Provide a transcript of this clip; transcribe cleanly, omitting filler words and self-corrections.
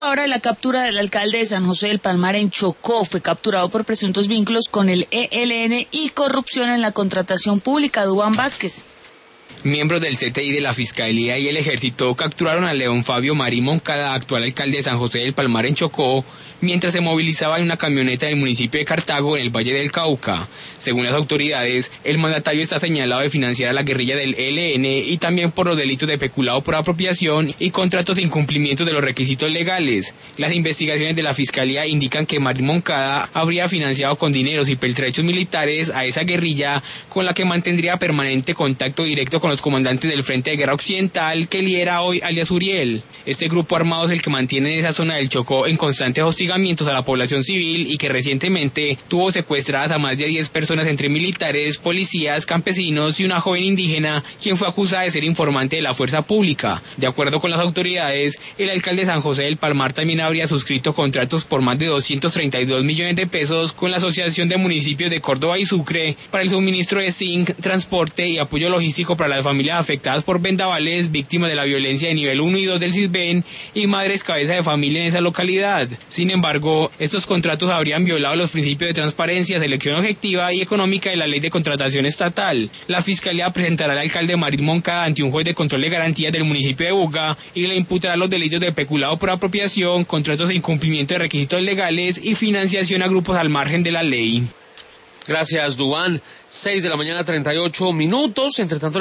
Ahora la captura del alcalde de San José del Palmar en Chocó fue capturado por presuntos vínculos con el ELN y corrupción en la contratación pública. Duván Vázquez. Miembros del CTI de la Fiscalía y el Ejército capturaron a León Fabio Marín Moncada, actual alcalde de San José del Palmar en Chocó, mientras se movilizaba en una camioneta del municipio de Cartago en el Valle del Cauca. Según las autoridades, el mandatario está señalado de financiar a la guerrilla del ELN y también por los delitos de peculado por apropiación y contratos de incumplimiento de los requisitos legales. Las investigaciones de la Fiscalía indican que Marín Moncada habría financiado con dineros y pertrechos militares a esa guerrilla, con la que mantendría permanente contacto directo con los comandantes del Frente de Guerra Occidental que lidera hoy alias Uriel. Este grupo armado es el que mantiene en esa zona del Chocó en constantes hostigamientos a la población civil y que recientemente tuvo secuestradas a más de 10 personas entre militares, policías, campesinos y una joven indígena quien fue acusada de ser informante de la fuerza pública. De acuerdo con las autoridades, el alcalde de San José del Palmar también habría suscrito contratos por más de 232 millones de pesos con la Asociación de Municipios de Córdoba y Sucre para el suministro de zinc, transporte y apoyo logístico para las familias afectadas por vendavales, víctimas de la violencia de nivel 1 y 2 del CISBEN y madres cabeza de familia en esa localidad. Sin embargo, estos contratos habrían violado los principios de transparencia, selección objetiva y económica de la Ley de Contratación Estatal. La Fiscalía presentará al alcalde Marín Moncada ante un juez de control de garantías del municipio de Buga y le imputará los delitos de peculado por apropiación, contratos de incumplimiento de requisitos legales y financiación a grupos al margen de la ley. Gracias, Duván. 6:38 a.m. Entre tanto,